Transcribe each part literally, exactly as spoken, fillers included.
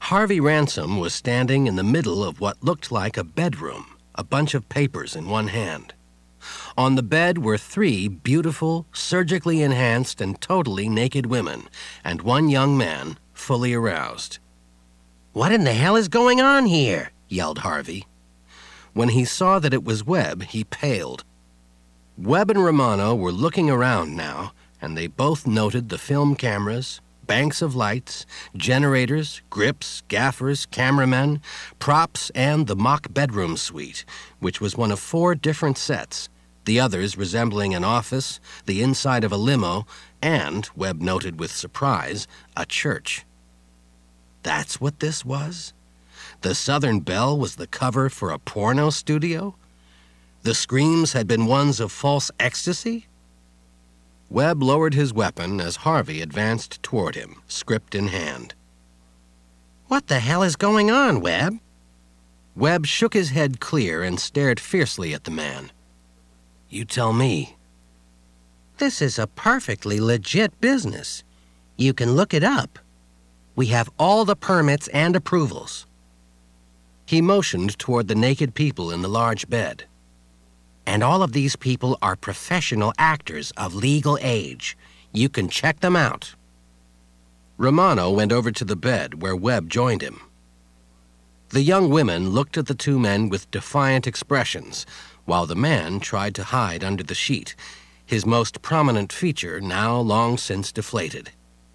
Harvey Ransom was standing in the middle of what looked like a bedroom, a bunch of papers in one hand. On the bed were three beautiful, surgically enhanced and totally naked women, and one young man, fully aroused. "What in the hell is going on here?" yelled Harvey. When he saw that it was Webb, he paled. Webb and Romano were looking around now, and they both noted the film cameras, banks of lights, generators, grips, gaffers, cameramen, props, and the mock bedroom suite, which was one of four different sets, the others resembling an office, the inside of a limo, and, Webb noted with surprise, a church. That's what this was? The Southern Belle was the cover for a porno studio? The screams had been ones of false ecstasy? Webb lowered his weapon as Harvey advanced toward him, script in hand. "What the hell is going on, Webb?" Webb shook his head clear and stared fiercely at the man. "You tell me." "This is a perfectly legit business. You can look it up. We have all the permits and approvals." He motioned toward the naked people in the large bed. "And all of these people are professional actors of legal age. You can check them out." Romano went over to the bed where Webb joined him. The young women looked at the two men with defiant expressions, while the man tried to hide under the sheet, his most prominent feature now long since deflated.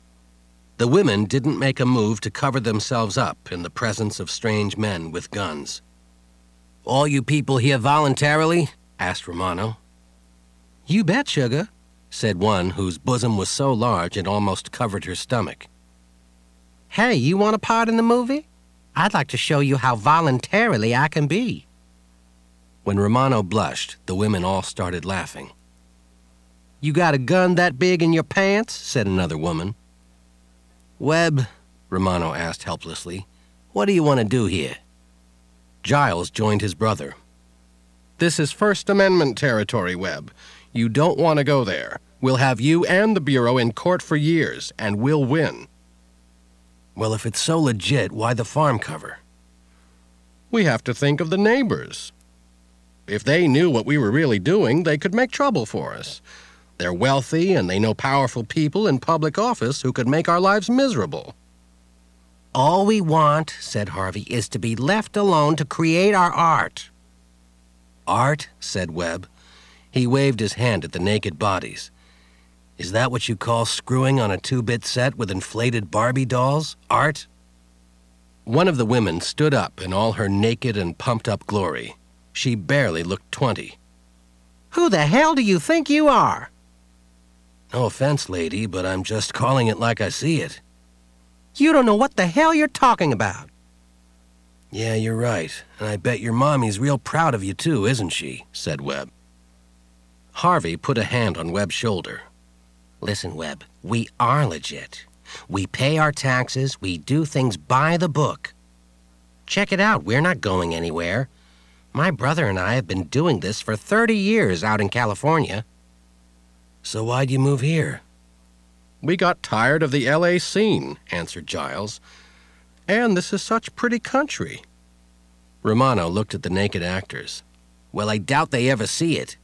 The women didn't make a move to cover themselves up in the presence of strange men with guns. "All you people here voluntarily?" asked Romano. "You bet, sugar," said one whose bosom was so large it almost covered her stomach. "Hey, you want a part in the movie? I'd like to show you how voluntarily I can be." When Romano blushed, the women all started laughing. "You got a gun that big in your pants?" said another woman. "Webb," Romano asked helplessly, "what do you want to do here?" Giles joined his brother. "This is First Amendment territory, Webb. You don't want to go there. We'll have you and the Bureau in court for years, and we'll win." "Well, if it's so legit, why the farm cover?" "We have to think of the neighbors. If they knew what we were really doing, they could make trouble for us. They're wealthy, and they know powerful people in public office who could make our lives miserable." "All we want," said Harvey, "is to be left alone to create our art." "Art?" said Webb. He waved his hand at the naked bodies. "Is that what you call screwing on a two-bit set with inflated Barbie dolls? Art?" One of the women stood up in all her naked and pumped-up glory. She barely looked twenty. "Who the hell do you think you are?" "No offense, lady, but I'm just calling it like I see it." "You don't know what the hell you're talking about." "Yeah, you're right, and I bet your mommy's real proud of you too, isn't she?" said Webb. Harvey put a hand on Webb's shoulder. "Listen, Webb, we are legit. We pay our taxes, we do things by the book. Check it out, we're not going anywhere. My brother and I have been doing this for thirty years out in California." "So why'd you move here?" "We got tired of the L A scene," answered Giles. "And this is such pretty country." Romano looked at the naked actors. "Well, I doubt they ever see it."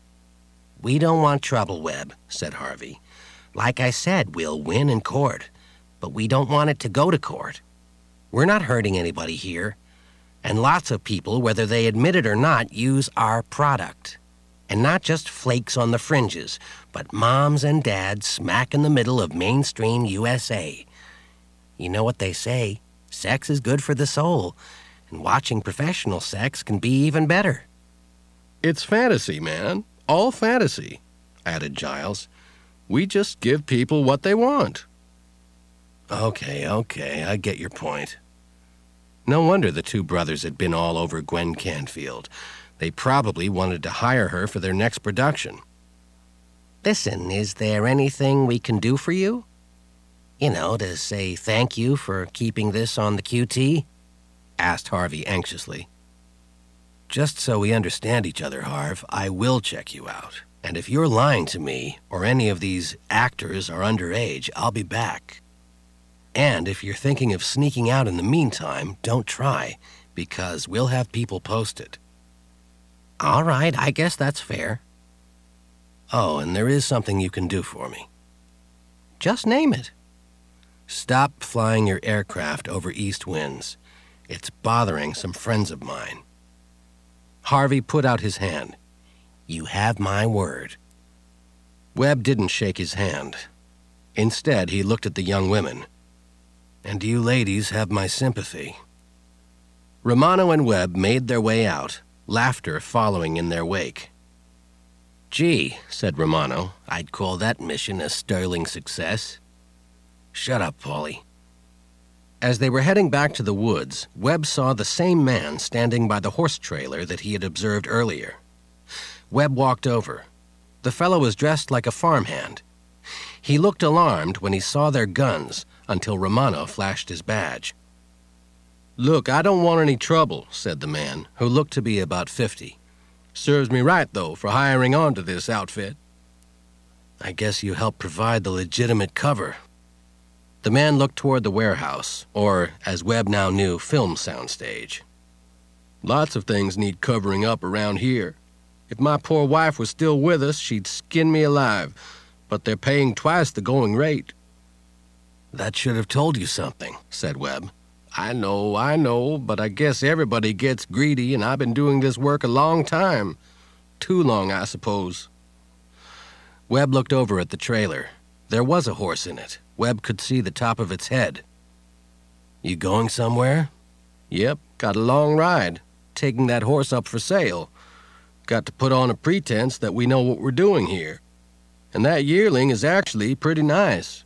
"We don't want trouble, Webb," said Harvey. "Like I said, we'll win in court, but we don't want it to go to court. We're not hurting anybody here, and lots of people, whether they admit it or not, use our product. And not just flakes on the fringes, but moms and dads smack in the middle of mainstream U S A. You know what they say, sex is good for the soul, and watching professional sex can be even better." "It's fantasy, man. All fantasy," added Giles. "We just give people what they want." Okay, okay, I get your point. No wonder the two brothers had been all over Gwen Canfield. They probably wanted to hire her for their next production. "Listen, is there anything we can do for you? You know, to say thank you for keeping this on the Q T?" asked Harvey anxiously. "Just so we understand each other, Harv, I will check you out. And if you're lying to me, or any of these actors are underage, I'll be back." And if you're thinking of sneaking out in the meantime, don't try, because we'll have people posted. All right, I guess that's fair. Oh, and there is something you can do for me. Just name it. Stop flying your aircraft over east winds. It's bothering some friends of mine. Harvey put out his hand. You have my word. Webb didn't shake his hand. Instead, he looked at the young women. And you ladies have my sympathy. Romano and Webb made their way out, laughter following in their wake. Gee, said Romano, I'd call that mission a sterling success. Shut up, Paulie. As they were heading back to the woods, Webb saw the same man standing by the horse trailer that he had observed earlier. Webb walked over. The fellow was dressed like a farmhand. He looked alarmed when he saw their guns until Romano flashed his badge. Look, I don't want any trouble, said the man, who looked to be about fifty. Serves me right, though, for hiring on to this outfit. I guess you help provide the legitimate cover. The man looked toward the warehouse, or, as Webb now knew, film soundstage. Lots of things need covering up around here. If my poor wife was still with us, she'd skin me alive, but they're paying twice the going rate. That should have told you something, said Webb. I know, I know, but I guess everybody gets greedy, and I've been doing this work a long time. Too long, I suppose. Webb looked over at the trailer. There was a horse in it. Webb could see the top of its head. You going somewhere? Yep, got a long ride. Taking that horse up for sale. Got to put on a pretense that we know what we're doing here. And that yearling is actually pretty nice.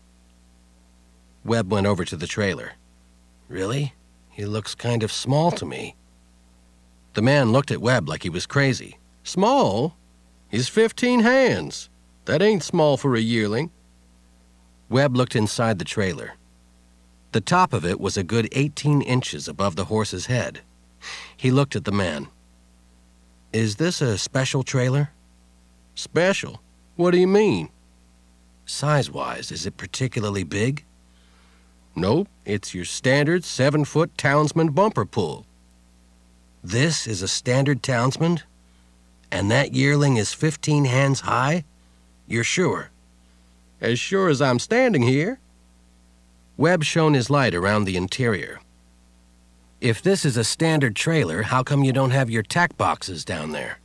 Webb went over to the trailer. Really? He looks kind of small to me. The man looked at Webb like he was crazy. Small? He's fifteen hands. That ain't small for a yearling. Webb looked inside the trailer. The top of it was a good eighteen inches above the horse's head. He looked at the man. Is this a special trailer? Special? What do you mean? Size-wise, is it particularly big? Nope, it's your standard seven-foot Townsman bumper pull. This is a standard Townsman? And that yearling is fifteen hands high? You're sure? As sure as I'm standing here. Webb shone his light around the interior. If this is a standard trailer, how come you don't have your tack boxes down there?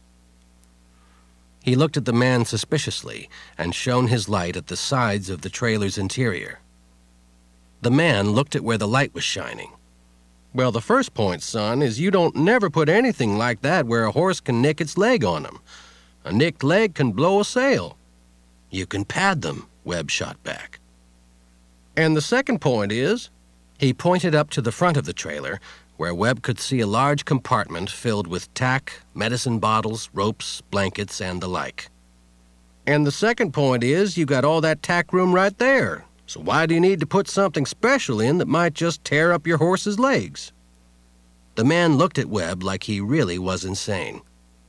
He looked at the man suspiciously and shone his light at the sides of the trailer's interior. The man looked at where the light was shining. Well, the first point, son, is you don't never put anything like that where a horse can nick its leg on him. A nicked leg can blow a sail. You can pad them, Webb shot back. And the second point is, he pointed up to the front of the trailer, where Webb could see a large compartment filled with tack, medicine bottles, ropes, blankets, and the like. And the second point is, you got all that tack room right there. So why do you need to put something special in that might just tear up your horse's legs? The man looked at Webb like he really was insane.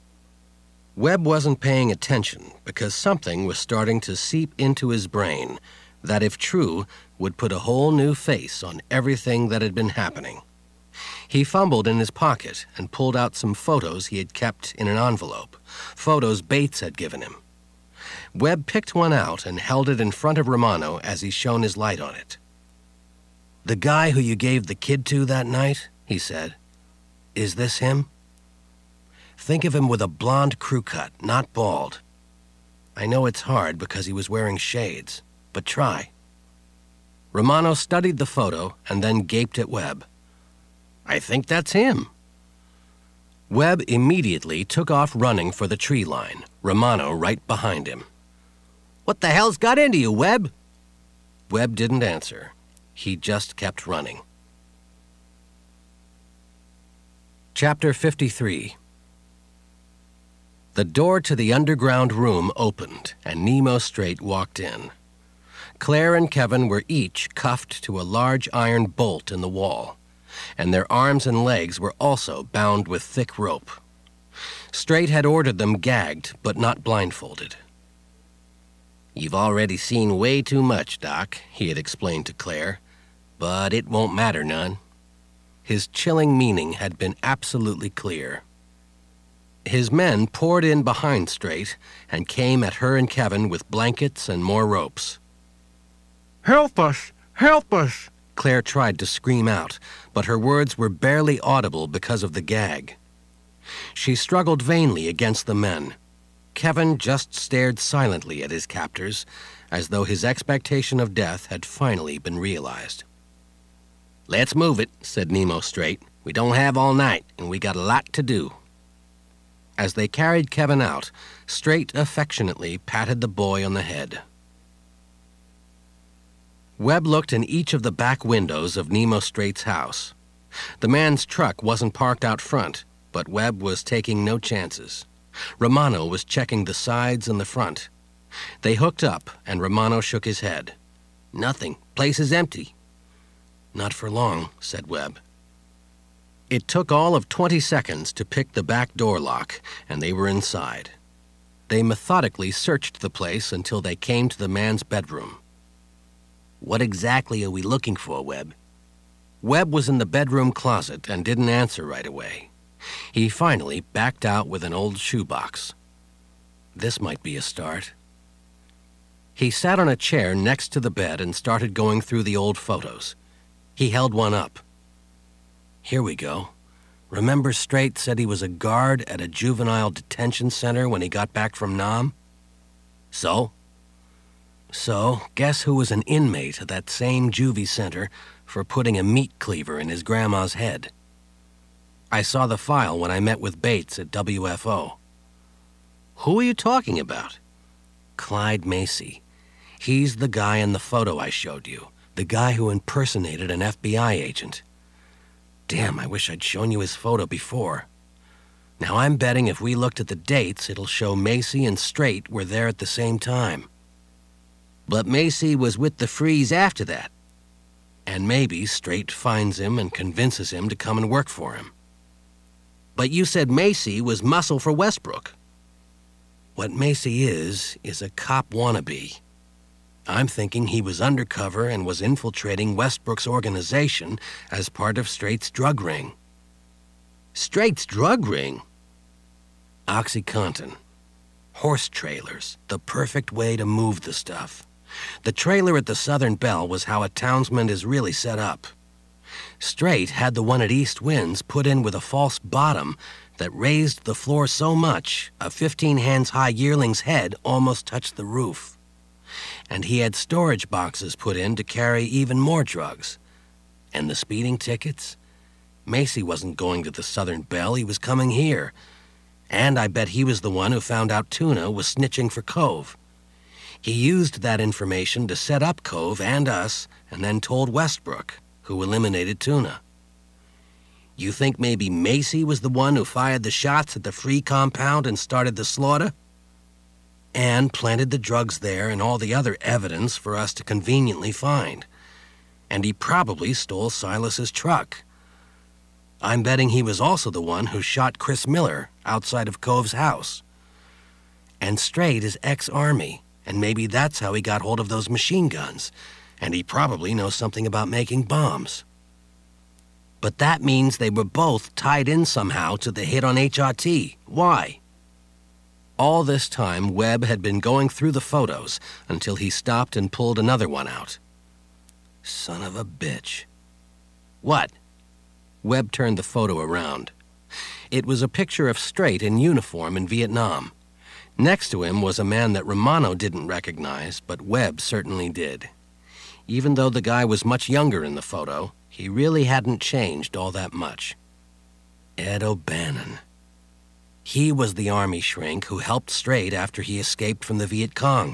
Webb wasn't paying attention because something was starting to seep into his brain that, if true, would put a whole new face on everything that had been happening. He fumbled in his pocket and pulled out some photos he had kept in an envelope, photos Bates had given him. Webb picked one out and held it in front of Romano as he shone his light on it. The guy who you gave the kid to that night, he said, is this him? Think of him with a blonde crew cut, not bald. I know it's hard because he was wearing shades, but try. Romano studied the photo and then gaped at Webb. I think that's him. Webb immediately took off running for the tree line, Romano right behind him. What the hell's got into you, Webb? Webb didn't answer. He just kept running. Chapter fifty-three. The door to the underground room opened, and Nemo Strait walked in. Claire and Kevin were each cuffed to a large iron bolt in the wall, and their arms and legs were also bound with thick rope. Strait had ordered them gagged, but not blindfolded. You've already seen way too much, Doc, he had explained to Claire. But it won't matter none. His chilling meaning had been absolutely clear. His men poured in behind Straight and came at her and Kevin with blankets and more ropes. "Help us! Help us!" Claire tried to scream out, but her words were barely audible because of the gag. She struggled vainly against the men. Kevin just stared silently at his captors, as though his expectation of death had finally been realized. "Let's move it," said Nemo Straight. "We don't have all night, and we got a lot to do." As they carried Kevin out, Straight affectionately patted the boy on the head. Webb looked in each of the back windows of Nemo Straight's house. The man's truck wasn't parked out front, but Webb was taking no chances. Romano was checking the sides and the front. They hooked up, and Romano shook his head. "Nothing. Place is empty." "Not for long," said Webb. It took all of twenty seconds to pick the back door lock, and they were inside. They methodically searched the place until they came to the man's bedroom. "What exactly are we looking for, Webb?" Webb was in the bedroom closet and didn't answer right away. He finally backed out with an old shoebox. This might be a start. He sat on a chair next to the bed and started going through the old photos. He held one up. "Here we go. Remember Straight said he was a guard at a juvenile detention center when he got back from Nam? So? So, guess who was an inmate at that same juvie center for putting a meat cleaver in his grandma's head? I saw the file when I met with Bates at W F O. Who are you talking about? Clyde Macy. He's the guy in the photo I showed you, the guy who impersonated an F B I agent. Damn, I wish I'd shown you his photo before. Now I'm betting if we looked at the dates, it'll show Macy and Straight were there at the same time. But Macy was with the Freeze after that. And maybe Straight finds him and convinces him to come and work for him. But you said Macy was muscle for Westbrook. What Macy is, is a cop wannabe. I'm thinking he was undercover and was infiltrating Westbrook's organization as part of Straight's drug ring. Straight's drug ring? OxyContin. Horse trailers, the perfect way to move the stuff. The trailer at the Southern Belle was how a townsman is really set up. Straight had the one at East Winds put in with a false bottom that raised the floor so much a fifteen hands high yearling's head almost touched the roof. And he had storage boxes put in to carry even more drugs. And the speeding tickets? Macy wasn't going to the Southern Belle, he was coming here. And I bet he was the one who found out Tuna was snitching for Cove. He used that information to set up Cove and us, and then told Westbrook, who eliminated Tuna. You think maybe Macy was the one who fired the shots at the Free compound and started the slaughter? And planted the drugs there and all the other evidence for us to conveniently find. And he probably stole Silas's truck. I'm betting he was also the one who shot Chris Miller outside of Cove's house. And Straight is ex-Army, and maybe that's how he got hold of those machine guns, and he probably knows something about making bombs. But that means they were both tied in somehow to the hit on H R T. Why? All this time, Webb had been going through the photos until he stopped and pulled another one out. Son of a bitch. What? Webb turned the photo around. It was a picture of Straight in uniform in Vietnam. Next to him was a man that Romano didn't recognize, but Webb certainly did. Even though the guy was much younger in the photo, he really hadn't changed all that much. Ed O'Bannon. He was the Army shrink who helped Straight after he escaped from the Viet Cong.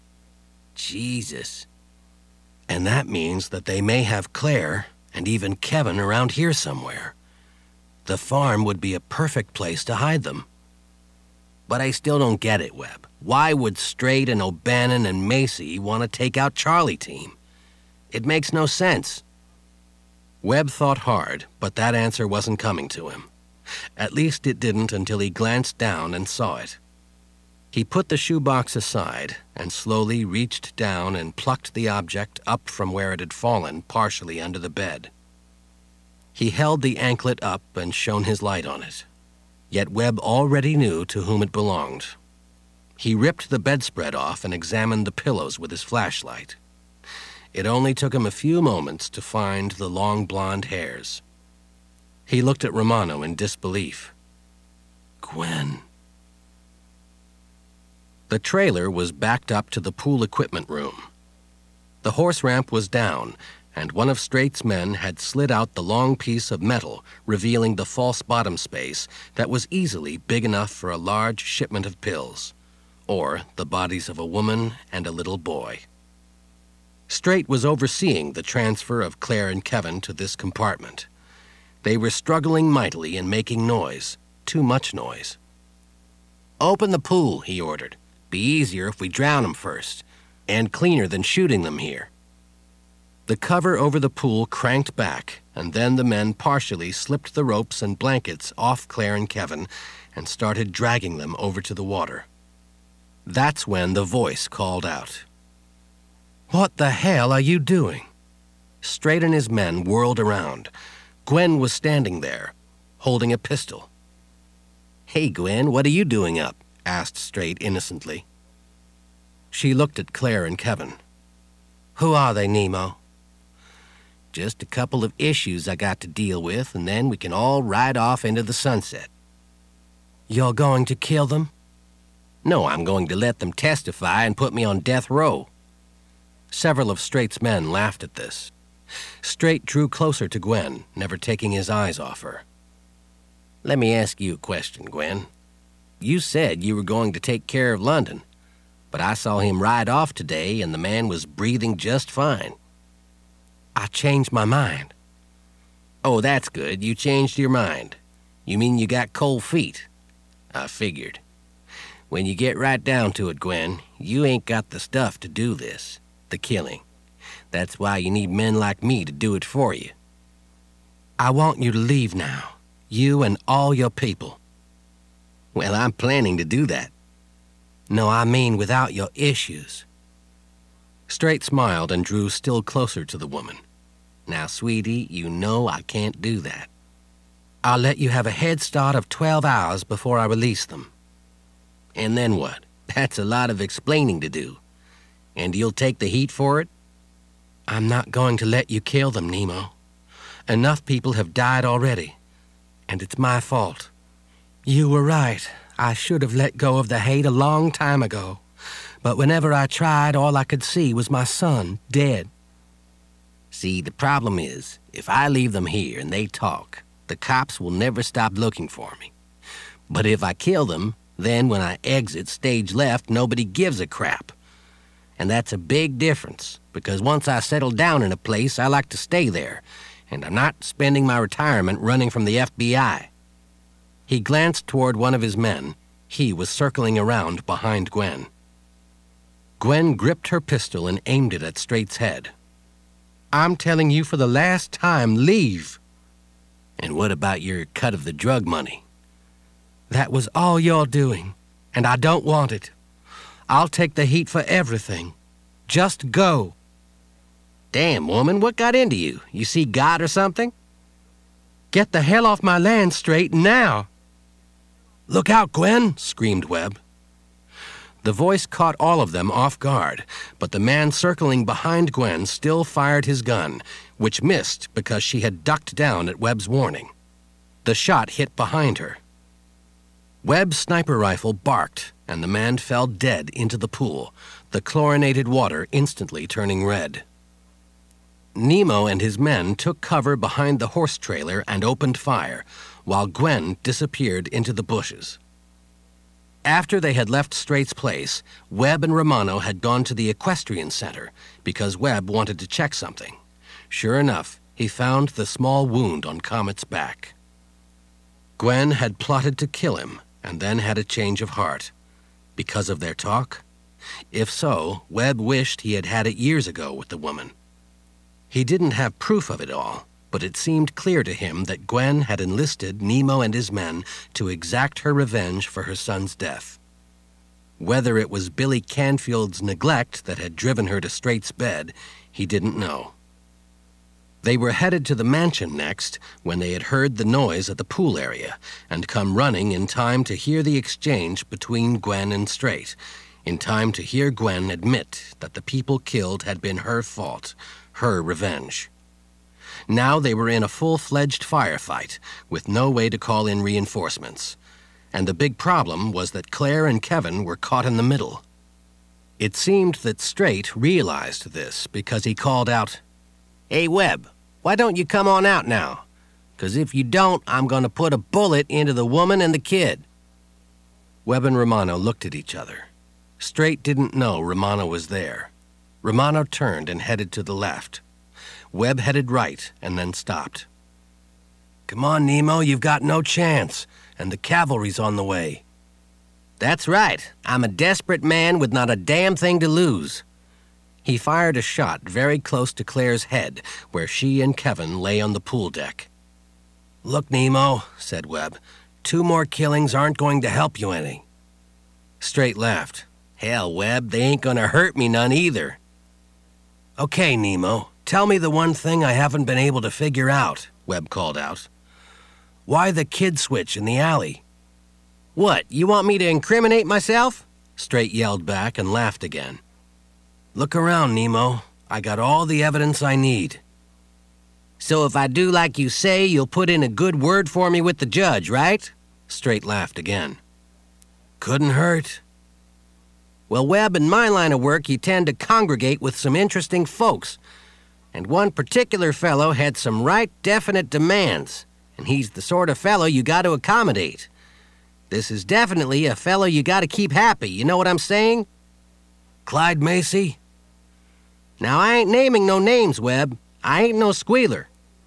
Jesus. And that means that they may have Claire and even Kevin around here somewhere. The farm would be a perfect place to hide them. But I still don't get it, Webb. Why would Straight and O'Bannon and Macy want to take out Charlie Team? It makes no sense. Webb thought hard, but that answer wasn't coming to him. At least it didn't until he glanced down and saw it. He put the shoebox aside and slowly reached down and plucked the object up from where it had fallen partially under the bed. He held the anklet up and shone his light on it. Yet Webb already knew to whom it belonged. He ripped the bedspread off and examined the pillows with his flashlight. It only took him a few moments to find the long blonde hairs. He looked at Romano in disbelief. Gwen. The trailer was backed up to the pool equipment room. The horse ramp was down, and one of Straight's men had slid out the long piece of metal, revealing the false bottom space that was easily big enough for a large shipment of pills, or the bodies of a woman and a little boy. Straight was overseeing the transfer of Claire and Kevin to this compartment. They were struggling mightily and making noise, too much noise. "Open the pool," he ordered. "Be easier if we drown them first, and cleaner than shooting them here." The cover over the pool cranked back, and then the men partially slipped the ropes and blankets off Claire and Kevin and started dragging them over to the water. That's when the voice called out. "What the hell are you doing?" Straight and his men whirled around. Gwen was standing there, holding a pistol. "Hey, Gwen, what are you doing up?" asked Straight innocently. She looked at Claire and Kevin. "Who are they, Nemo?" "Just a couple of issues I got to deal with, and then we can all ride off into the sunset." "You're going to kill them?" "No, I'm going to let them testify and put me on death row." Several of Straight's men laughed at this. Straight drew closer to Gwen, never taking his eyes off her. "Let me ask you a question, Gwen. You said you were going to take care of London, but I saw him ride off today and the man was breathing just fine." "I changed my mind." "Oh, that's good. You changed your mind. You mean you got cold feet?" "I figured. When you get right down to it, Gwen, you ain't got the stuff to do this, the killing. That's why you need men like me to do it for you." "I want you to leave now, you and all your people." "Well, I'm planning to do that." "No, I mean without your issues." Straight smiled and drew still closer to the woman. "Now, sweetie, you know I can't do that." "I'll let you have a head start of twelve hours before I release them." "And then what? That's a lot of explaining to do. And you'll take the heat for it?" "I'm not going to let you kill them, Nemo. Enough people have died already, and it's my fault. You were right. I should have let go of the hate a long time ago. But whenever I tried, all I could see was my son, dead." "See, the problem is, if I leave them here and they talk, the cops will never stop looking for me. But if I kill them, then when I exit stage left, nobody gives a crap. And that's a big difference, because once I settle down in a place, I like to stay there, and I'm not spending my retirement running from the F B I." He glanced toward one of his men. He was circling around behind Gwen. Gwen gripped her pistol and aimed it at Straight's head. "I'm telling you for the last time, leave." "And what about your cut of the drug money?" "That was all you're doing, and I don't want it. I'll take the heat for everything. Just go." "Damn, woman, what got into you? You see God or something?" "Get the hell off my land, Straight, now." "Look out, Gwen!" screamed Webb. The voice caught all of them off guard, but the man circling behind Gwen still fired his gun, which missed because she had ducked down at Webb's warning. The shot hit behind her. Webb's sniper rifle barked, and the man fell dead into the pool, the chlorinated water instantly turning red. Nemo and his men took cover behind the horse trailer and opened fire, while Gwen disappeared into the bushes. After they had left Straight's place, Webb and Romano had gone to the equestrian center because Webb wanted to check something. Sure enough, he found the small wound on Comet's back. Gwen had plotted to kill him and then had a change of heart. Because of their talk? If so, Webb wished he had had it years ago with the woman. He didn't have proof of it all, but it seemed clear to him that Gwen had enlisted Nemo and his men to exact her revenge for her son's death. Whether it was Billy Canfield's neglect that had driven her to Straight's bed, he didn't know. They were headed to the mansion next when they had heard the noise at the pool area and come running in time to hear the exchange between Gwen and Straight, in time to hear Gwen admit that the people killed had been her fault, her revenge. Now they were in a full-fledged firefight with no way to call in reinforcements, and the big problem was that Claire and Kevin were caught in the middle. It seemed that Straight realized this because he called out, "Hey, Webb, why don't you come on out now? 'Cause if you don't, I'm going to put a bullet into the woman and the kid." Webb and Romano looked at each other. Straight didn't know Romano was there. Romano turned and headed to the left. Webb headed right and then stopped. "Come on, Nemo, you've got no chance, and the cavalry's on the way." "That's right. I'm a desperate man with not a damn thing to lose." He fired a shot very close to Claire's head, where she and Kevin lay on the pool deck. "Look, Nemo," said Webb, "two more killings aren't going to help you any." Straight laughed. "Hell, Webb, they ain't gonna hurt me none either." "Okay, Nemo, tell me the one thing I haven't been able to figure out," Webb called out. "Why the kid switch in the alley?" "What, you want me to incriminate myself?" Straight yelled back and laughed again. "Look around, Nemo. I got all the evidence I need." "So if I do like you say, you'll put in a good word for me with the judge, right?" Straight laughed again. "Couldn't hurt." "Well, Webb, in my line of work, you tend to congregate with some interesting folks. And one particular fellow had some right definite demands, and he's the sort of fellow you got to accommodate. This is definitely a fellow you got to keep happy, you know what I'm saying?" "Clyde Macy?" "Now, I ain't naming no names, Webb. I ain't no squealer."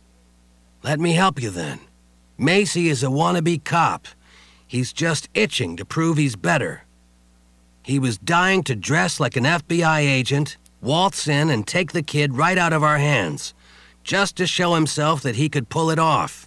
"Let me help you then. Macy is a wannabe cop. He's just itching to prove he's better. He was dying to dress like an F B I agent, waltz in and take the kid right out of our hands, just to show himself that he could pull it off."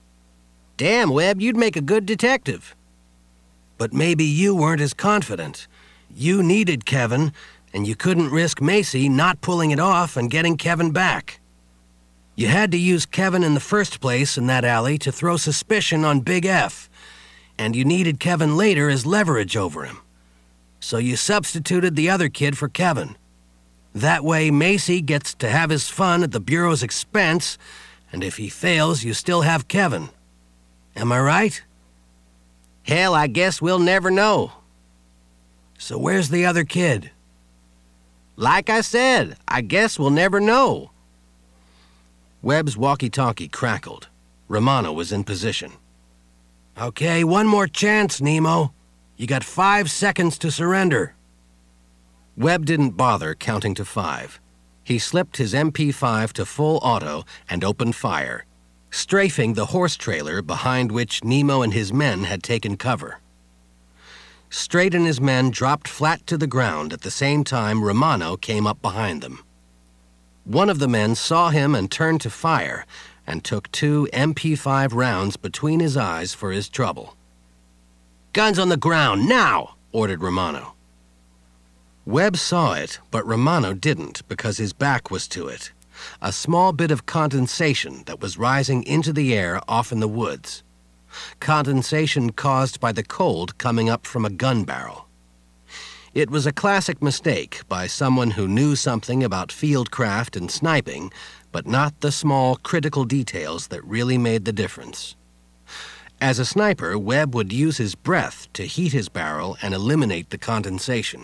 "Damn, Webb, you'd make a good detective." "But maybe you weren't as confident. You needed Kevin, and you couldn't risk Macy not pulling it off and getting Kevin back. You had to use Kevin in the first place in that alley to throw suspicion on Big F, and you needed Kevin later as leverage over him. So you substituted the other kid for Kevin. That way Macy gets to have his fun at the Bureau's expense, and if he fails, you still have Kevin. Am I right?" "Hell, I guess we'll never know." "So where's the other kid?" "Like I said, I guess we'll never know." Webb's walkie-talkie crackled. Romano was in position. "Okay, one more chance, Nemo. You got five seconds to surrender." Webb didn't bother counting to five. He slipped his M P five to full auto and opened fire, strafing the horse trailer behind which Nemo and his men had taken cover. Straight and his men dropped flat to the ground at the same time Romano came up behind them. One of the men saw him and turned to fire and took two M P five rounds between his eyes for his trouble. "Guns on the ground, now!" ordered Romano. Webb saw it, but Romano didn't because his back was to it, a small bit of condensation that was rising into the air off in the woods. Condensation caused by the cold coming up from a gun barrel. It was a classic mistake by someone who knew something about fieldcraft and sniping, but not the small, critical details that really made the difference. As a sniper, Webb would use his breath to heat his barrel and eliminate the condensation.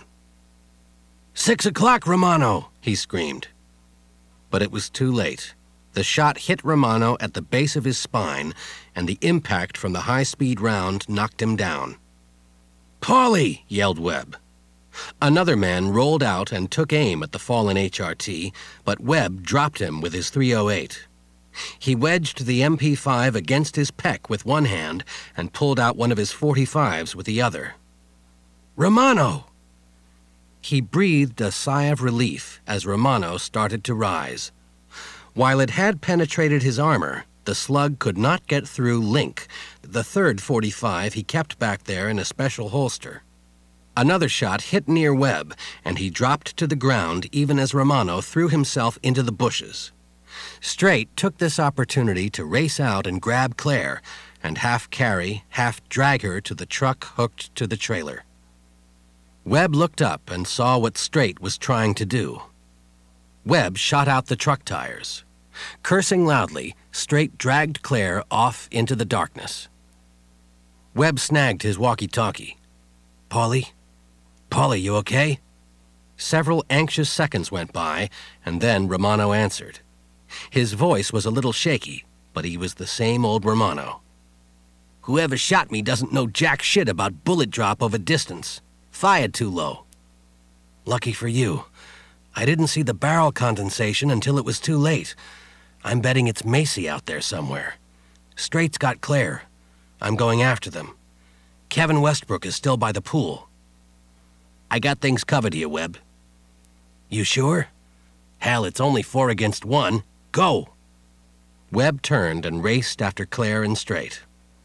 "Six o'clock, Romano!" he screamed. But it was too late. The shot hit Romano at the base of his spine, and the impact from the high-speed round knocked him down. "Paulie!" yelled Webb. Another man rolled out and took aim at the fallen H R T, but Webb dropped him with his three oh eight. He wedged the M P five against his pec with one hand and pulled out one of his forty-fives with the other. "Romano!" He breathed a sigh of relief as Romano started to rise. While it had penetrated his armor, the slug could not get through Link, the third forty-five he kept back there in a special holster. Another shot hit near Webb, and he dropped to the ground even as Romano threw himself into the bushes. Straight took this opportunity to race out and grab Claire, and half carry, half drag her to the truck hooked to the trailer. Webb looked up and saw what Straight was trying to do. Webb shot out the truck tires. Cursing loudly, Straight dragged Claire off into the darkness. Webb snagged his walkie-talkie. "Paulie? Paulie, you okay?" Several anxious seconds went by, and then Romano answered. His voice was a little shaky, but he was the same old Romano. "Whoever shot me doesn't know jack shit about bullet drop over distance. Fired too low." "Lucky for you. I didn't see the barrel condensation until it was too late. I'm betting it's Macy out there somewhere. Straight's got Claire. I'm going after them. Kevin Westbrook is still by the pool." "I got things covered here, Webb." "You sure? Hell, it's only four against one. Go!" Webb turned and raced after Claire and Straight.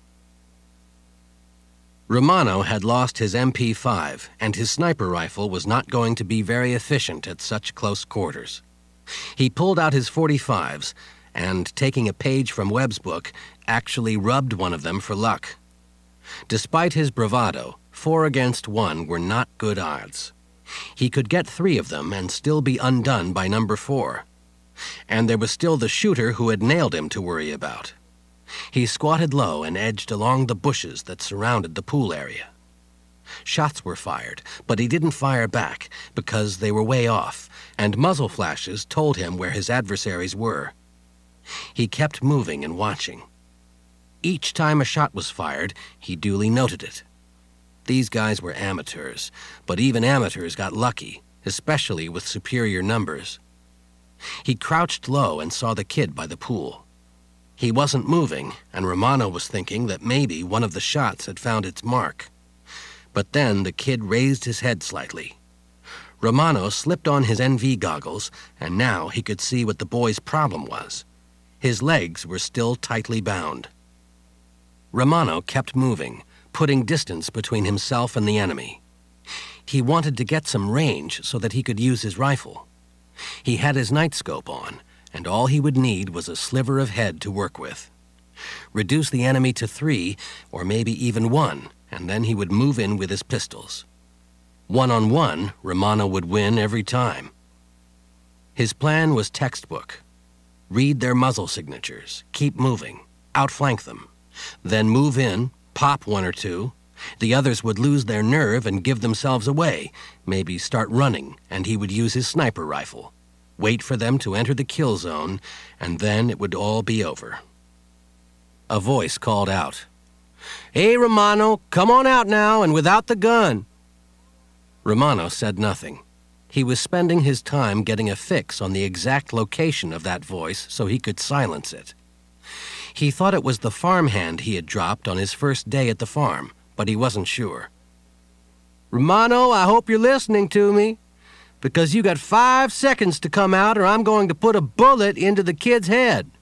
Romano had lost his M P five, and his sniper rifle was not going to be very efficient at such close quarters. He pulled out his forty-fives and, taking a page from Webb's book, actually rubbed one of them for luck. Despite his bravado, four against one were not good odds. He could get three of them and still be undone by number four. And there was still the shooter who had nailed him to worry about. He squatted low and edged along the bushes that surrounded the pool area. Shots were fired, but he didn't fire back because they were way off, and muzzle flashes told him where his adversaries were. He kept moving and watching. Each time a shot was fired, he duly noted it. These guys were amateurs, but even amateurs got lucky, especially with superior numbers. He crouched low and saw the kid by the pool. He wasn't moving, and Romano was thinking that maybe one of the shots had found its mark. But then the kid raised his head slightly. Romano slipped on his N V goggles, and now he could see what the boy's problem was. His legs were still tightly bound. Romano kept moving, putting distance between himself and the enemy. He wanted to get some range so that he could use his rifle. He had his night scope on, and all he would need was a sliver of head to work with. Reduce the enemy to three, or maybe even one, and then he would move in with his pistols. One-on-one, Romano would win every time. His plan was textbook. Read their muzzle signatures, keep moving, outflank them, then move in, pop one or two. The others would lose their nerve and give themselves away, maybe start running, and he would use his sniper rifle. Wait for them to enter the kill zone, and then it would all be over. A voice called out, "Hey, Romano, come on out now and without the gun." Romano said nothing. He was spending his time getting a fix on the exact location of that voice so he could silence it. He thought it was the farmhand he had dropped on his first day at the farm, but he wasn't sure. "Romano, I hope you're listening to me, because you got five seconds to come out or I'm going to put a bullet into the kid's head."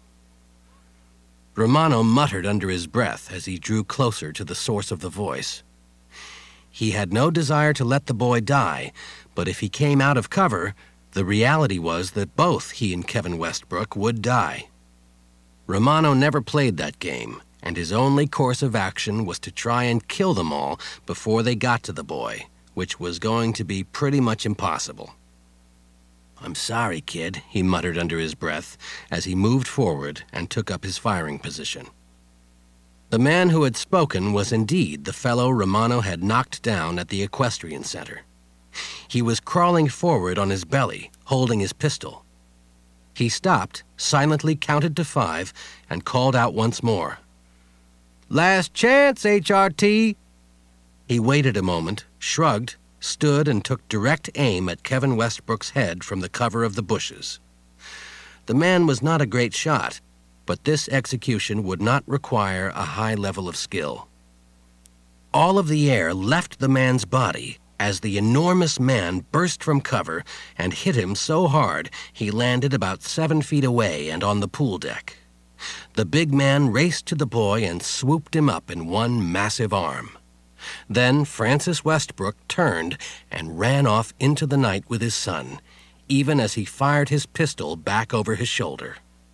Romano muttered under his breath as he drew closer to the source of the voice. He had no desire to let the boy die, but if he came out of cover, the reality was that both he and Kevin Westbrook would die. Romano never played that game, and his only course of action was to try and kill them all before they got to the boy, which was going to be pretty much impossible. "I'm sorry, kid," he muttered under his breath as he moved forward and took up his firing position. The man who had spoken was indeed the fellow Romano had knocked down at the equestrian center. He was crawling forward on his belly, holding his pistol. He stopped, silently counted to five, and called out once more. "Last chance, H R T." He waited a moment, shrugged, stood and took direct aim at Kevin Westbrook's head from the cover of the bushes. The man was not a great shot, but this execution would not require a high level of skill. All of the air left the man's body as the enormous man burst from cover and hit him so hard he landed about seven feet away and on the pool deck. The big man raced to the boy and swooped him up in one massive arm. Then Francis Westbrook turned and ran off into the night with his son, even as he fired his pistol back over his shoulder.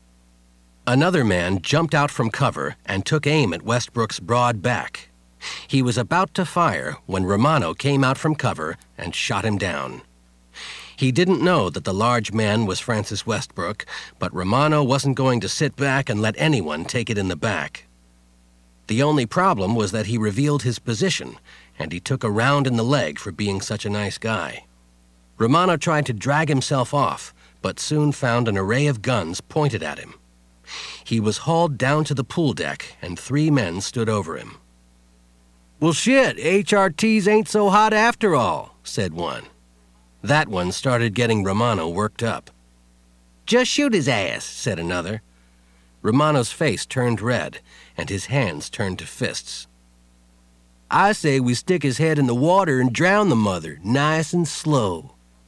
Another man jumped out from cover and took aim at Westbrook's broad back. He was about to fire when Romano came out from cover and shot him down. He didn't know that the large man was Francis Westbrook, but Romano wasn't going to sit back and let anyone take it in the back. The only problem was that he revealed his position, and he took a round in the leg for being such a nice guy. Romano tried to drag himself off, but soon found an array of guns pointed at him. He was hauled down to the pool deck, and three men stood over him. "Well, shit, H R Ts ain't so hot after all," said one. That one started getting Romano worked up. "Just shoot his ass," said another. Romano's face turned red, and his hands turned to fists. "I say we stick his head in the water and drown the mother, nice and slow."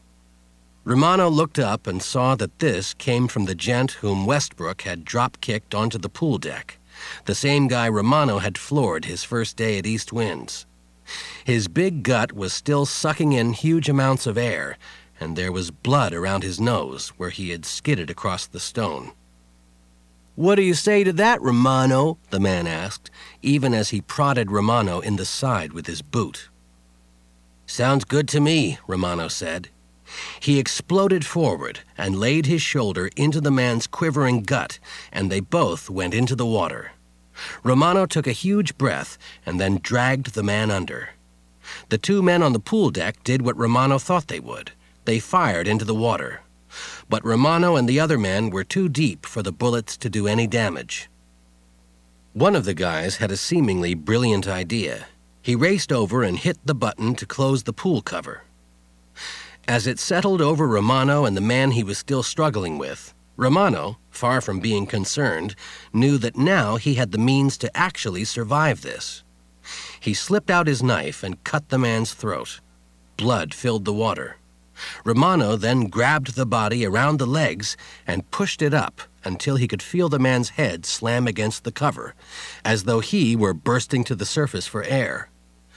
Romano looked up and saw that this came from the gent whom Westbrook had drop-kicked onto the pool deck, the same guy Romano had floored his first day at East Winds. His big gut was still sucking in huge amounts of air, and there was blood around his nose where he had skidded across the stone. "What do you say to that, Romano?" the man asked, even as he prodded Romano in the side with his boot. "Sounds good to me," Romano said. He exploded forward and laid his shoulder into the man's quivering gut, and they both went into the water. Romano took a huge breath and then dragged the man under. The two men on the pool deck did what Romano thought they would. They fired into the water. But Romano and the other men were too deep for the bullets to do any damage. One of the guys had a seemingly brilliant idea. He raced over and hit the button to close the pool cover. As it settled over Romano and the man he was still struggling with, Romano, far from being concerned, knew that now he had the means to actually survive this. He slipped out his knife and cut the man's throat. Blood filled the water. Romano then grabbed the body around the legs and pushed it up until he could feel the man's head slam against the cover, as though he were bursting to the surface for air.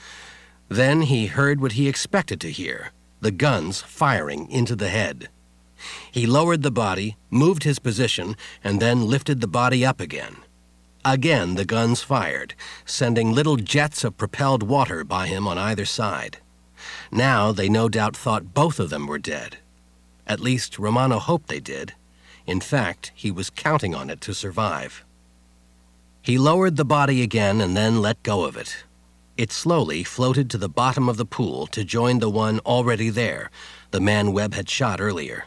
Then he heard what he expected to hear, the guns firing into the head. He lowered the body, moved his position, and then lifted the body up again. Again the guns fired, sending little jets of propelled water by him on either side. Now they no doubt thought both of them were dead. At least Romano hoped they did. In fact, he was counting on it to survive. He lowered the body again and then let go of it. It slowly floated to the bottom of the pool to join the one already there, the man Webb had shot earlier.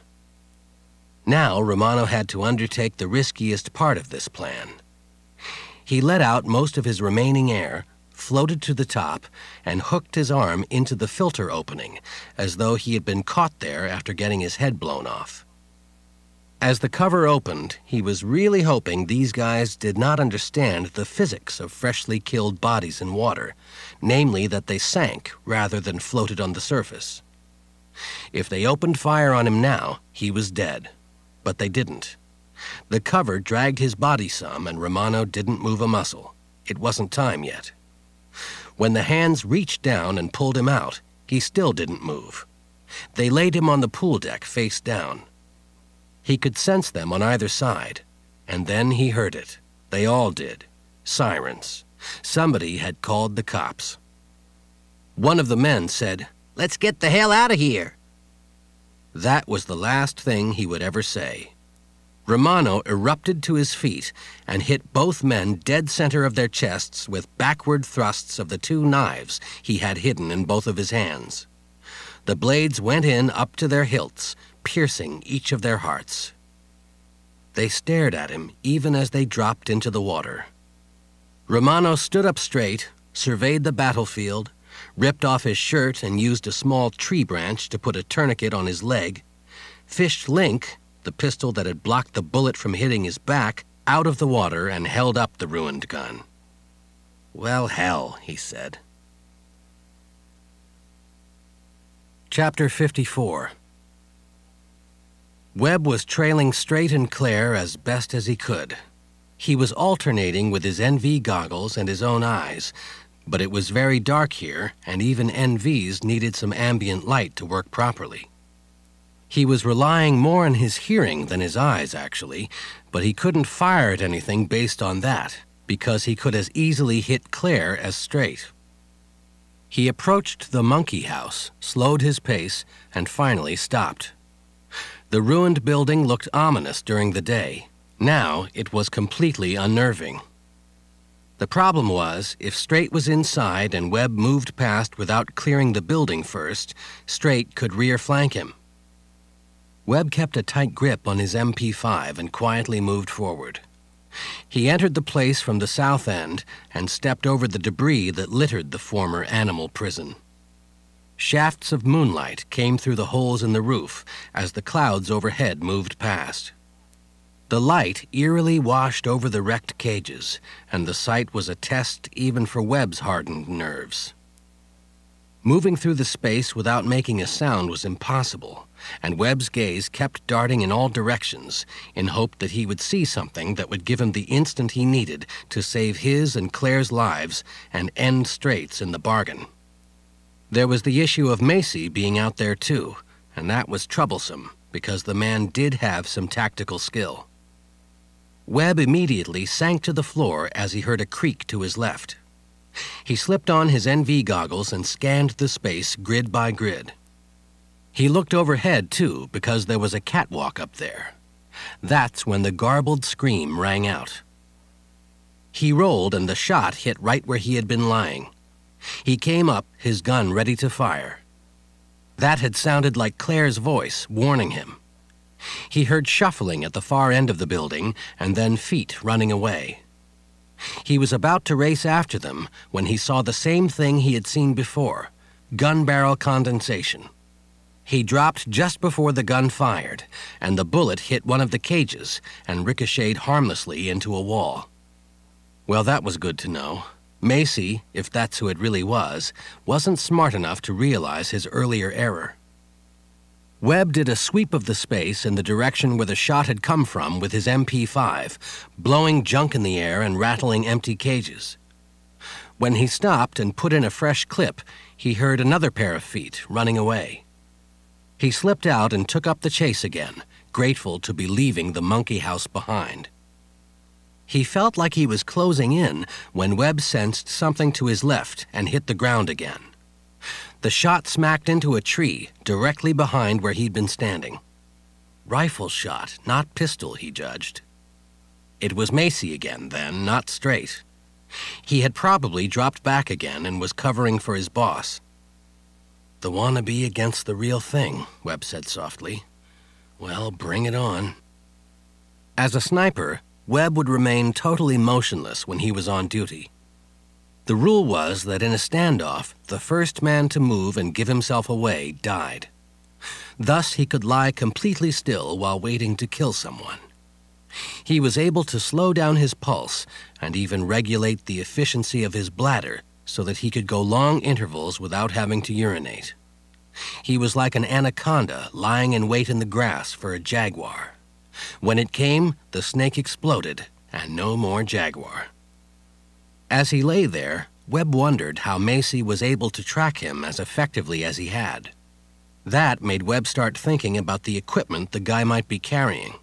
Now Romano had to undertake the riskiest part of this plan. He let out most of his remaining air, floated to the top, and hooked his arm into the filter opening, as though he had been caught there after getting his head blown off. As the cover opened, he was really hoping these guys did not understand the physics of freshly killed bodies in water, namely that they sank rather than floated on the surface. If they opened fire on him now, he was dead. But they didn't. The cover dragged his body some, and Romano didn't move a muscle. It wasn't time yet. When the hands reached down and pulled him out, he still didn't move. They laid him on the pool deck face down. He could sense them on either side, and then he heard it. They all did. Sirens. Somebody had called the cops. One of the men said, "Let's get the hell out of here." That was the last thing he would ever say. Romano erupted to his feet and hit both men dead center of their chests with backward thrusts of the two knives he had hidden in both of his hands. The blades went in up to their hilts, piercing each of their hearts. They stared at him even as they dropped into the water. Romano stood up straight, surveyed the battlefield, ripped off his shirt and used a small tree branch to put a tourniquet on his leg, fished Link, the pistol that had blocked the bullet from hitting his back, out of the water and held up the ruined gun. "Well, hell," he said. Chapter fifty-four. Webb was trailing straight and clear as best as he could. He was alternating with his N V goggles and his own eyes, But it was very dark here, and even N Vs needed some ambient light to work properly. He was relying more on his hearing than his eyes, actually, but he couldn't fire at anything based on that, because he could as easily hit Claire as Straight. He approached the monkey house, slowed his pace, and finally stopped. The ruined building looked ominous during the day. Now it was completely unnerving. The problem was, if Straight was inside and Webb moved past without clearing the building first, Straight could rear flank him. Webb kept a tight grip on his M P five and quietly moved forward. He entered the place from the south end and stepped over the debris that littered the former animal prison. Shafts of moonlight came through the holes in the roof as the clouds overhead moved past. The light eerily washed over the wrecked cages, and the sight was a test even for Webb's hardened nerves. Moving through the space without making a sound was impossible, and Webb's gaze kept darting in all directions in hope that he would see something that would give him the instant he needed to save his and Claire's lives and end Straight's in the bargain. There was the issue of Macy being out there too, and that was troublesome because the man did have some tactical skill. Webb immediately sank to the floor as he heard a creak to his left. He slipped on his N V goggles and scanned the space grid by grid. He looked overhead, too, because there was a catwalk up there. That's when the garbled scream rang out. He rolled and the shot hit right where he had been lying. He came up, his gun ready to fire. That had sounded like Claire's voice warning him. He heard shuffling at the far end of the building and then feet running away. He was about to race after them when he saw the same thing he had seen before, gun barrel condensation. He dropped just before the gun fired, and the bullet hit one of the cages and ricocheted harmlessly into a wall. Well, that was good to know. Macy, if that's who it really was, wasn't smart enough to realize his earlier error. Webb did a sweep of the space in the direction where the shot had come from with his M P five, blowing junk in the air and rattling empty cages. When he stopped and put in a fresh clip, he heard another pair of feet running away. He slipped out and took up the chase again, grateful to be leaving the monkey house behind. He felt like he was closing in when Webb sensed something to his left and hit the ground again. The shot smacked into a tree directly behind where he'd been standing. Rifle shot, not pistol, he judged. It was Macy again, then, not Straight. He had probably dropped back again and was covering for his boss. The wannabe against the real thing, Webb said softly. Well, bring it on. As a sniper, Webb would remain totally motionless when he was on duty. The rule was that in a standoff, the first man to move and give himself away died. Thus, he could lie completely still while waiting to kill someone. He was able to slow down his pulse and even regulate the efficiency of his bladder so that he could go long intervals without having to urinate. He was like an anaconda lying in wait in the grass for a jaguar. When it came, the snake exploded, and no more jaguar. As he lay there, Webb wondered how Macy was able to track him as effectively as he had. That made Webb start thinking about the equipment the guy might be carrying.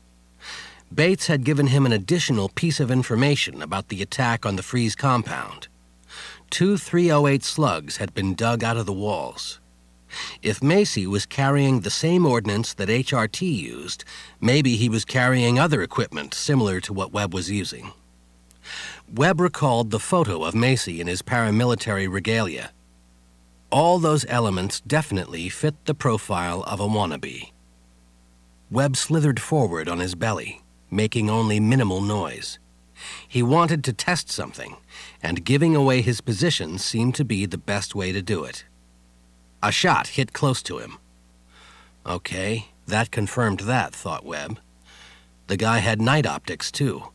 Bates had given him an additional piece of information about the attack on the Freeze compound. Two three oh eight slugs had been dug out of the walls. If Macy was carrying the same ordnance that H R T used, maybe he was carrying other equipment similar to what Webb was using. Webb recalled the photo of Macy in his paramilitary regalia. All those elements definitely fit the profile of a wannabe. Webb slithered forward on his belly, making only minimal noise. He wanted to test something, and giving away his position seemed to be the best way to do it. A shot hit close to him. Okay, that confirmed that, thought Webb. The guy had night optics, too.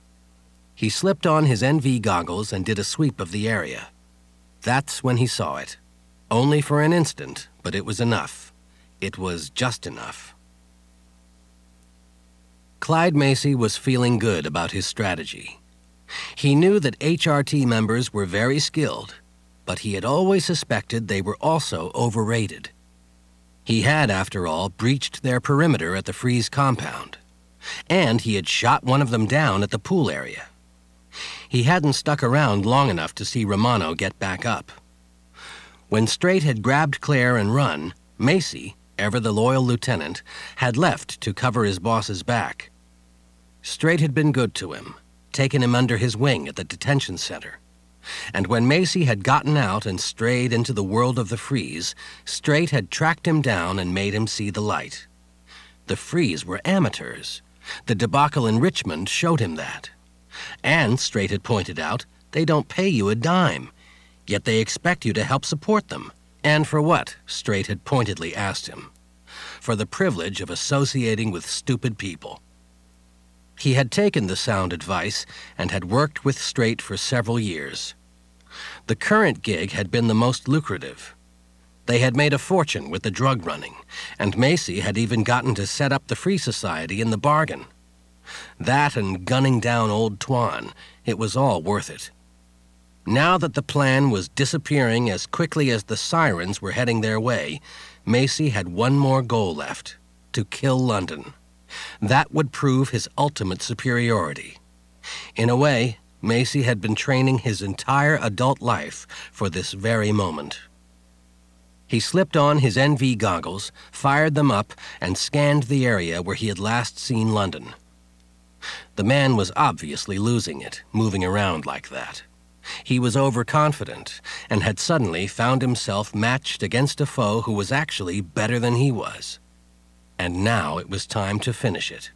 He slipped on his N V goggles and did a sweep of the area. That's when he saw it. Only for an instant, but it was enough. It was just enough. Clyde Macy was feeling good about his strategy. He knew that H R T members were very skilled, but he had always suspected they were also overrated. He had, after all, breached their perimeter at the Freeze compound, and he had shot one of them down at the pool area. He hadn't stuck around long enough to see Romano get back up. When Straight had grabbed Claire and run, Macy, ever the loyal lieutenant, had left to cover his boss's back. Straight had been good to him, taken him under his wing at the detention center. And when Macy had gotten out and strayed into the world of the Freeze, Straight had tracked him down and made him see the light. The Freeze were amateurs. The debacle in Richmond showed him that. And, Straight had pointed out, they don't pay you a dime, yet they expect you to help support them. And for what? Straight had pointedly asked him. For the privilege of associating with stupid people. He had taken the sound advice and had worked with Straight for several years. The current gig had been the most lucrative. They had made a fortune with the drug running, and Macy had even gotten to set up the Free Society in the bargain. That and gunning down old Tuan, it was all worth it. Now that the plan was disappearing as quickly as the sirens were heading their way, Macy had one more goal left, to kill London. That would prove his ultimate superiority. In a way, Macy had been training his entire adult life for this very moment. He slipped on his N V goggles, fired them up, and scanned the area where he had last seen London. The man was obviously losing it, moving around like that. He was overconfident and had suddenly found himself matched against a foe who was actually better than he was. And now it was time to finish it.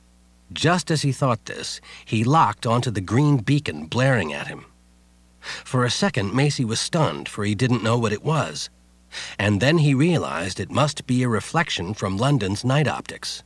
Just as he thought this, he locked onto the green beacon blaring at him. For a second, Macy was stunned, for he didn't know what it was. And then he realized it must be a reflection from London's night optics.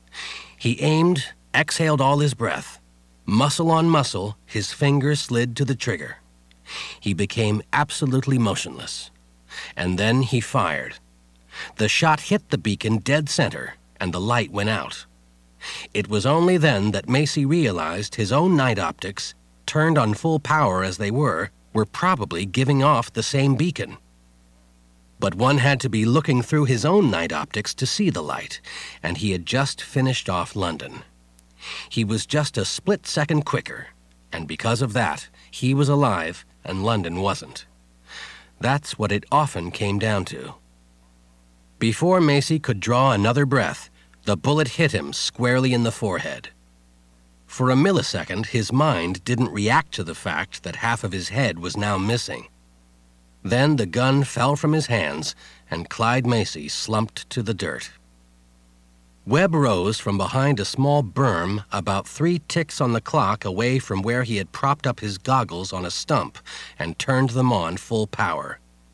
He aimed, exhaled all his breath. Muscle on muscle, his finger slid to the trigger. He became absolutely motionless. And then he fired. The shot hit the beacon dead center, and the light went out. It was only then that Macy realized his own night optics, turned on full power as they were, were probably giving off the same beacon. But one had to be looking through his own night optics to see the light, and he had just finished off London. He was just a split second quicker, and because of that, he was alive and London wasn't. That's what it often came down to. Before Macy could draw another breath, the bullet hit him squarely in the forehead. For a millisecond, his mind didn't react to the fact that half of his head was now missing. Then the gun fell from his hands, and Clyde Macy slumped to the dirt. Webb rose from behind a small berm about three ticks on the clock away from where he had propped up his goggles on a stump and turned them on full power.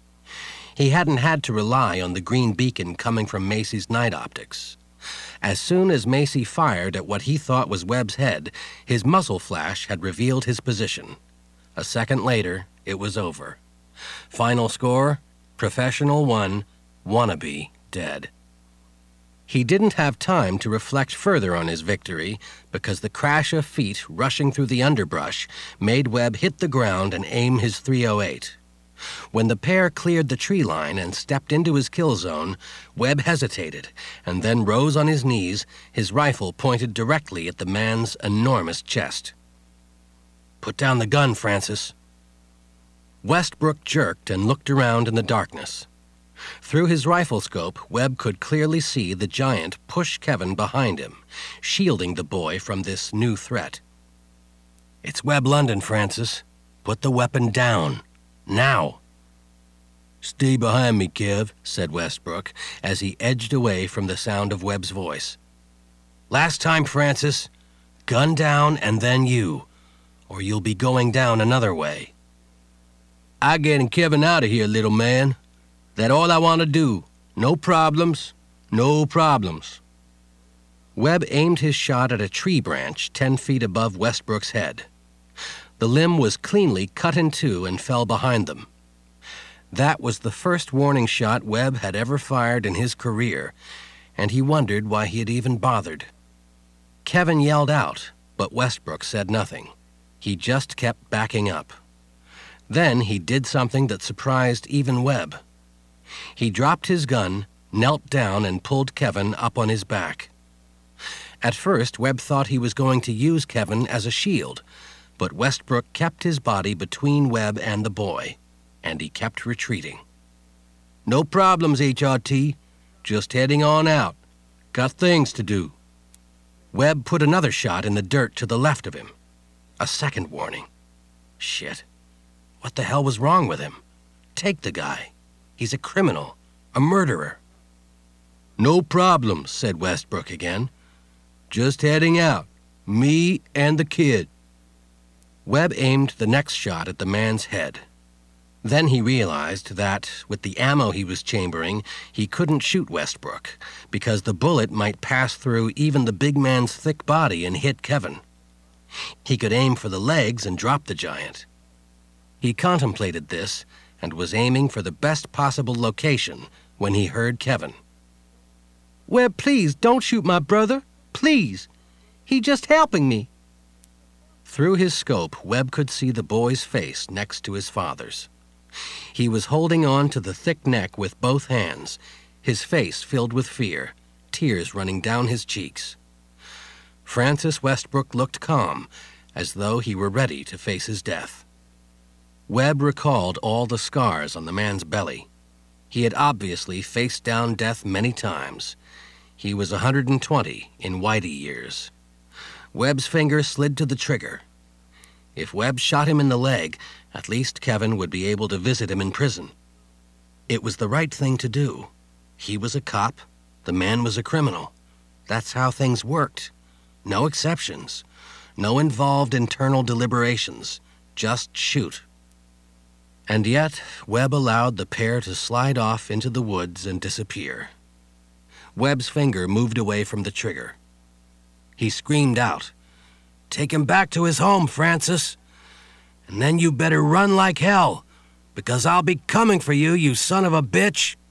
He hadn't had to rely on the green beacon coming from Macy's night optics. As soon as Macy fired at what he thought was Webb's head, his muzzle flash had revealed his position. A second later, it was over. Final score, professional one, wannabe dead. He didn't have time to reflect further on his victory because the crash of feet rushing through the underbrush made Webb hit the ground and aim his three oh eight. When the pair cleared the tree line and stepped into his kill zone, Webb hesitated and then rose on his knees, his rifle pointed directly at the man's enormous chest. "Put down the gun, Francis." Westbrook jerked and looked around in the darkness. Through his rifle scope, Webb could clearly see the giant push Kevin behind him, shielding the boy from this new threat. "It's Webb London, Francis. Put the weapon down. Now." "Stay behind me, Kev," said Westbrook, as he edged away from the sound of Webb's voice. "Last time, Francis. Gun down and then you, or you'll be going down another way." "I getting Kevin out of here, little man. That all I want to do. No problems. No problems." Webb aimed his shot at a tree branch ten feet above Westbrook's head. The limb was cleanly cut in two and fell behind them. That was the first warning shot Webb had ever fired in his career, and he wondered why he had even bothered. Kevin yelled out, but Westbrook said nothing. He just kept backing up. Then he did something that surprised even Webb. He dropped his gun, knelt down, and pulled Kevin up on his back. At first, Webb thought he was going to use Kevin as a shield, but Westbrook kept his body between Webb and the boy, and he kept retreating. "No problems, H R T. Just heading on out. Got things to do." Webb put another shot in the dirt to the left of him. A second warning. Shit. What the hell was wrong with him? Take the guy. He's a criminal, a murderer. "No problem," said Westbrook again. "Just heading out. Me and the kid." Webb aimed the next shot at the man's head. Then he realized that, with the ammo he was chambering, he couldn't shoot Westbrook, because the bullet might pass through even the big man's thick body and hit Kevin. He could aim for the legs and drop the giant. He contemplated this and was aiming for the best possible location when he heard Kevin. "Webb, please, don't shoot my brother. Please. He just helping me." Through his scope, Webb could see the boy's face next to his father's. He was holding on to the thick neck with both hands, his face filled with fear, tears running down his cheeks. Francis Westbrook looked calm, as though he were ready to face his death. Webb recalled all the scars on the man's belly. He had obviously faced down death many times. He was one hundred twenty in Whitey years. Webb's finger slid to the trigger. If Webb shot him in the leg, at least Kevin would be able to visit him in prison. It was the right thing to do. He was a cop. The man was a criminal. That's how things worked. No exceptions. No involved internal deliberations. Just shoot. And yet, Webb allowed the pair to slide off into the woods and disappear. Webb's finger moved away from the trigger. He screamed out, "Take him back to his home, Francis. And then you better run like hell, because I'll be coming for you, you son of a bitch."